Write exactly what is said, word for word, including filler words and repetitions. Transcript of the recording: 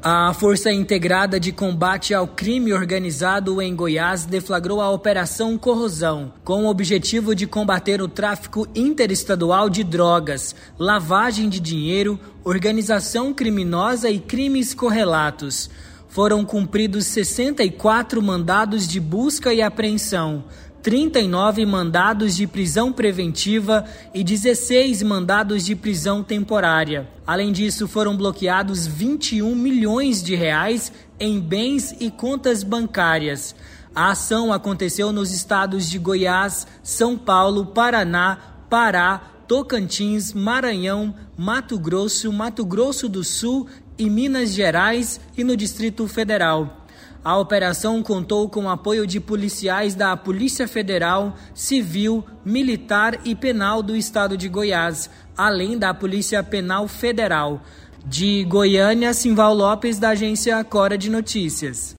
A Força Integrada de Combate ao Crime Organizado em Goiás deflagrou a Operação Corrosão, com o objetivo de combater o tráfico interestadual de drogas, lavagem de dinheiro, organização criminosa e crimes correlatos. Foram cumpridos sessenta e quatro mandados de busca e apreensão, trinta e nove mandados de prisão preventiva e dezesseis mandados de prisão temporária. Além disso, foram bloqueados vinte e um milhões de reais em bens e contas bancárias. A ação aconteceu nos estados de Goiás, São Paulo, Paraná, Pará, Tocantins, Maranhão, Mato Grosso, Mato Grosso do Sul e Minas Gerais e no Distrito Federal. A operação contou com o apoio de policiais da Polícia Federal, Civil, Militar e Penal do Estado de Goiás, além da Polícia Penal Federal. De Goiânia, Simval Lopes, da agência Cora de Notícias.